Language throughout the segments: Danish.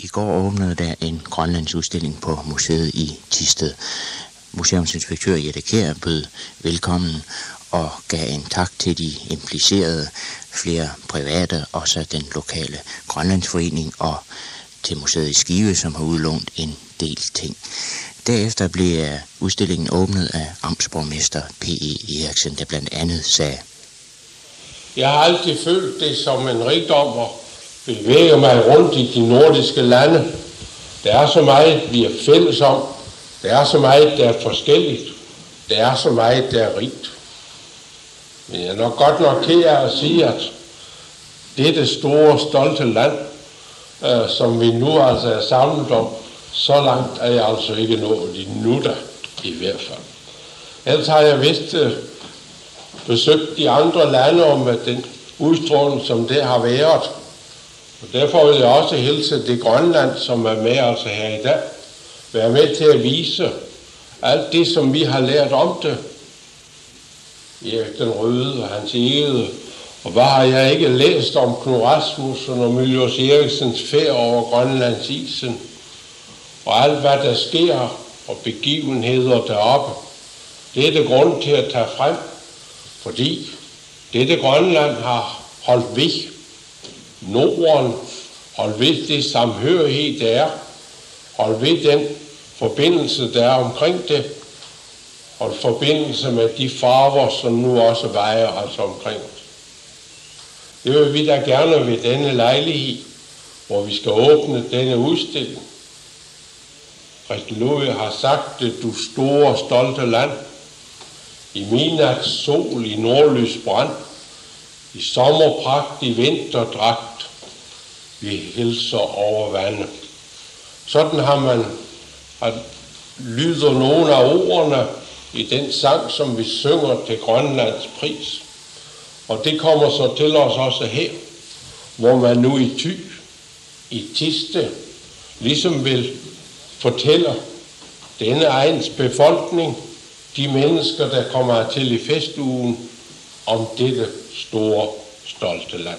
I går åbnede der en grønlandsudstilling på museet i Thisted. Museumsinspektør Jette Kjær bød velkommen og gav en tak til de implicerede, flere private, også den lokale Grønlandsforening og til museet i Skive, som har udlånt en del ting. Derefter blev udstillingen åbnet af amtsborgmester P.E. Eriksen, der blandt andet sagde: Jeg har altid følt det som en rigdom at bevæge mig rundt i de nordiske lande. Der er så meget, vi er fælles om. Der er så meget, der er forskelligt. Der er så meget, der er rigt. Men jeg er nok godt nok ked af at sige, at dette store, stolte land, som vi nu altså er samlet om, så langt er jeg altså ikke nået endnu da, i hvert fald. Ellers har jeg vist besøgt de andre lande om den udstråling, som det har været. Og derfor vil jeg også hilse det Grønland, som er med altså her i dag, være med til at vise alt det, som vi har lært om det. Erik den Røde og Hans Egede. Og hvad har jeg ikke læst om Knud Rasmussen og Mylius Eriksens færd over Grønlands isen? Og alt, hvad der sker og begivenheder deroppe. Det er det grund til at tage frem, fordi dette Grønland har holdt ved Norden, holdt ved det samhørighed, der er, holdt ved den forbindelse, der er omkring det, og forbindelse med de farver, som nu også vejer altså omkring os. Det vil vi da gerne ved denne lejlighed, hvor vi skal åbne denne udstilling. Christian Louis har sagt det, du store, stolte land, i midnats sol, i nordlys brand, i sommerpragt, i vinterdragt, vi hilser over vandet. Sådan har man, at lyder nogle af ordene i den sang, som vi synger til Grønlands pris. Og det kommer så til os også her, hvor man nu i Thy, i Thisted, ligesom vil fortælle denne egens befolkning, de mennesker, der kommer til i festugen, om dette store, stolte land.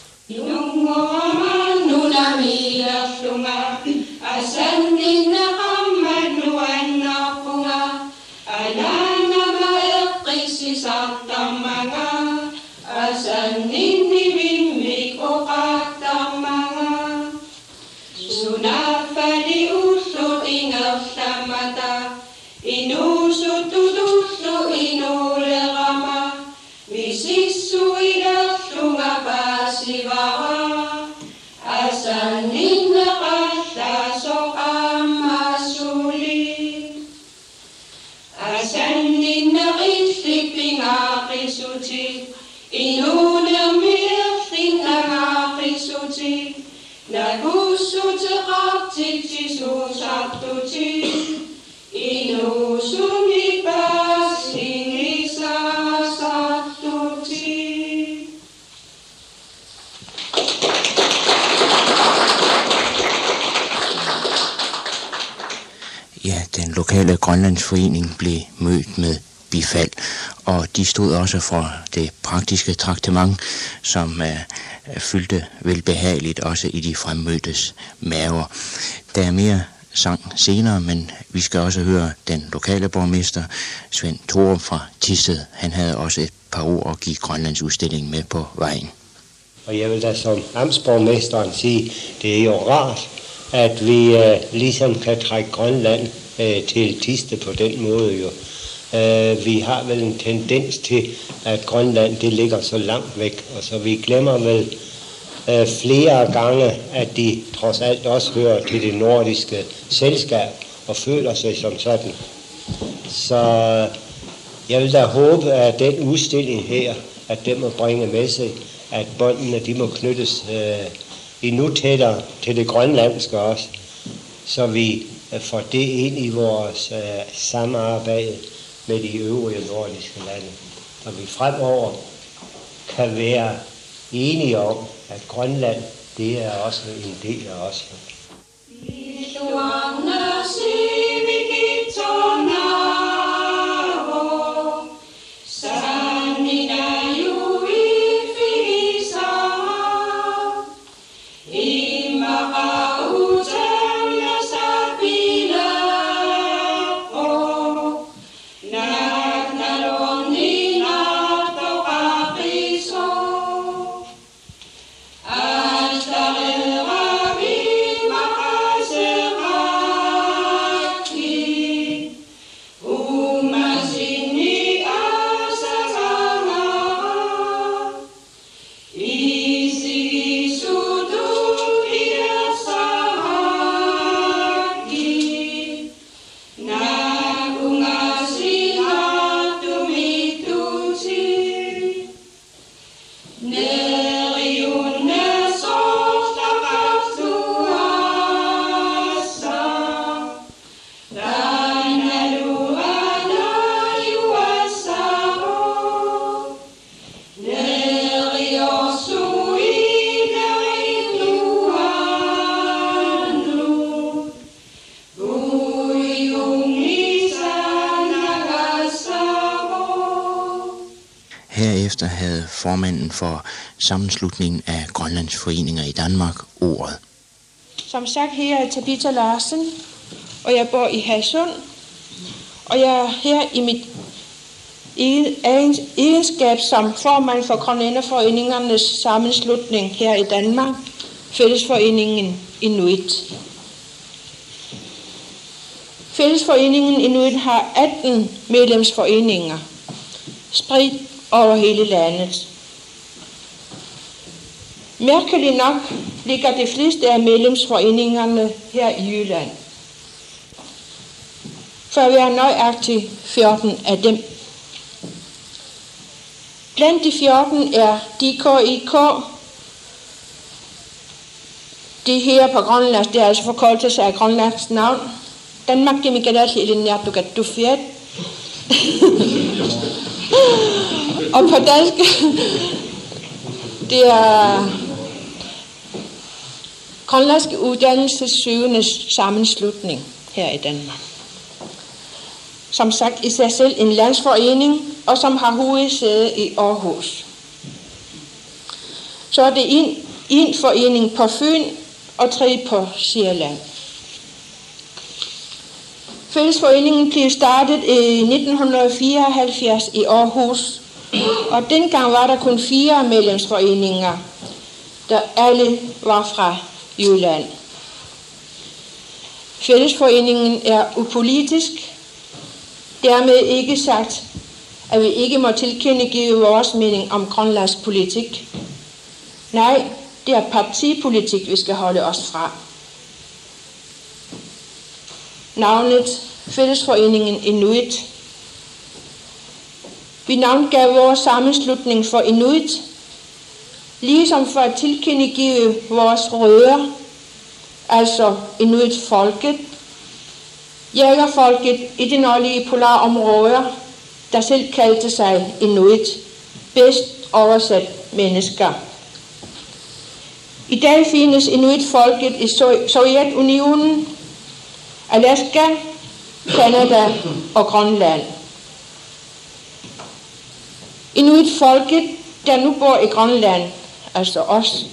Ja, den lokale Grønlandsforening blev mødt med bifald, og de stod også for det praktiske traktement, som fyldte velbehageligt også i de fremmødtes maver. Der er mere sang senere, men vi skal også høre den lokale borgmester, Svend Thorup fra Thisted. Han havde også et par ord at give Grønlands udstilling med på vejen. Og jeg vil da som amtsborgmesteren sige, det er jo rart, at vi ligesom kan trække Grønland til Thisted på den måde jo. Vi har vel en tendens til, at Grønland det ligger så langt væk, og så vi glemmer vel flere gange, at de trods alt også hører til det nordiske selskab og føler sig som sådan. Så jeg vil da håbe, at den udstilling her, at den må bringe med sig, at båndene de må knyttes endnu tættere til det grønlandske også, så vi får det ind i vores samarbejde med de øvrige nordiske lande. Så vi fremover kan være enige om, at Grønland, det er også en del af os. Imara uta Herefter havde formanden for sammenslutningen af Grønlands foreninger i Danmark ordet. Som sagt, her er Tabitha Larsen, og jeg bor i Hadsund, og jeg er her i mit egenskab som formand for Grønlænderforeningernes sammenslutning her i Danmark, Fællesforeningen Inuit. Fællesforeningen Inuit har 18 medlemsforeninger, spredt over hele landet. Mærkeligt nok ligger de fleste af medlemsforeningerne her i Jylland. For vi er nøjagtigt 14 af dem. Blandt de 14 er DKIK. Det her på Grønlands, det er altså forkortelse af Grønlands navn. Danmark Demigadat Elinærdugat Dufiat. Og på dansk, det er Grønlandske Uddannelsessøgendes sammenslutning her i Danmark. Som sagt i sig selv en landsforening, og som har hovedsæde i Aarhus. Så er det en forening på Fyn og 3 på Sjælland. Fællesforeningen blev startet i 1974 i Aarhus, og dengang var der kun 4 medlemsforeninger, der alle var fra Jylland. Fællesforeningen er upolitisk, dermed ikke sagt, at vi ikke må tilkendegive vores mening om Grønlands politik. Nej, det er partipolitik, vi skal holde os fra. Navnet Fællesforeningen Inuit. Vi navngav vores sammenslutning for Inuit, ligesom for at tilkendegive vores rødder, altså Inuit-folket, jægerfolket i de nordlige polarområder, der selv kaldte sig Inuit, bedst oversat mennesker. I dag findes Inuit-folket i Sovjetunionen, Alaska, Canada og Grønland. Inuit-folket, der nu bor i Grønland, altså os,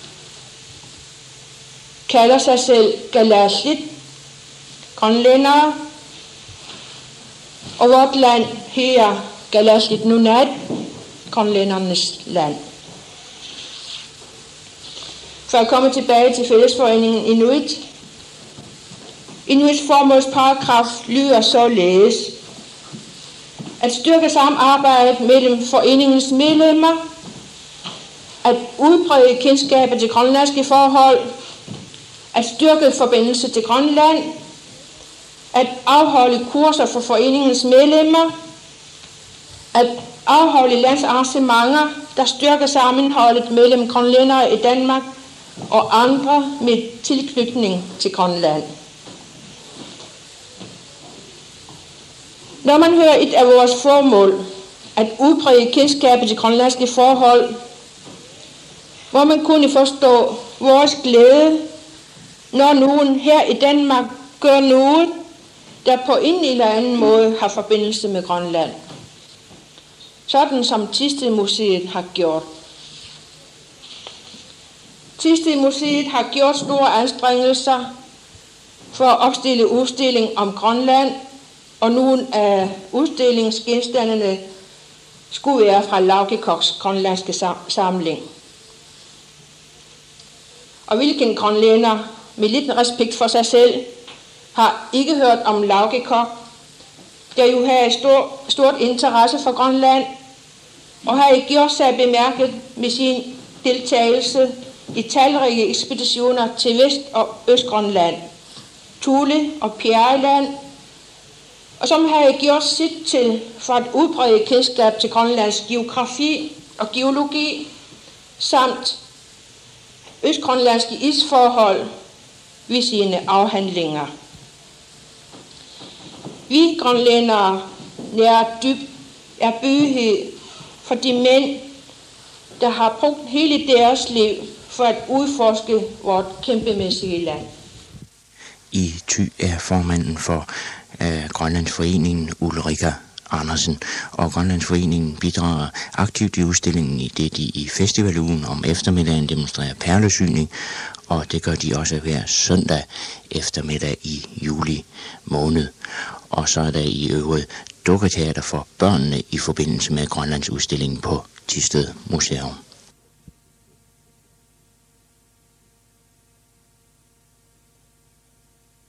kalder sig selv Kalaallit, grønlændere, og vort land her Kalaallit Nunaat, grønlændernes land. For at komme tilbage til Fællesforeningen Inuit. Inuits formålsparagraf lyder således: at styrke samarbejdet mellem foreningens medlemmer, at udbrede kendskabet til grønlandske forhold, at styrke forbindelse til Grønland, at afholde kurser for foreningens medlemmer, at afholde landsarrangementer, der styrker sammenholdet mellem grønlændere i Danmark og andre med tilknytning til Grønland. Når man hører et af vores formål, at udbrede kendskabet til grønlandske forhold, hvor man kunne forstå vores glæde, når nogen her i Danmark gør noget, der på en eller anden måde har forbindelse med Grønland. Sådan som Thisted-museet har gjort. Thisted-museet har gjort store anstrengelser for at opstille udstilling om Grønland, og nogle af udstillingsgenstandene skulle være fra Laugikoks grønlandske samling. Og hvilken grønlænder med lidt respekt for sig selv har ikke hørt om Laugikok, der jo havde stort interesse for Grønland, og har gjort sig bemærket med sin deltagelse i talrige ekspeditioner til Vest- og Østgrønland, Thule og Pjærland, og som havde gjort sit til for at udbrede kendskab til Grønlands geografi og geologi, samt østgrønlandske isforhold ved sine afhandlinger. Vi grønlændere nærer dyb ærbødighed for de mænd, der har brugt hele deres liv for at udforske vort kæmpemæssige land. I Thy er formanden for Grønlandsforeningen Ulrika Andersen, og Grønlandsforeningen bidrager aktivt i udstillingen, i det de i festivalugen om eftermiddagen demonstrerer perlesyning, og det gør de også hver søndag eftermiddag i juli måned. Og så er der i øvrigt dukketeater for børnene i forbindelse med Grønlandsudstillingen på Thisted Museum.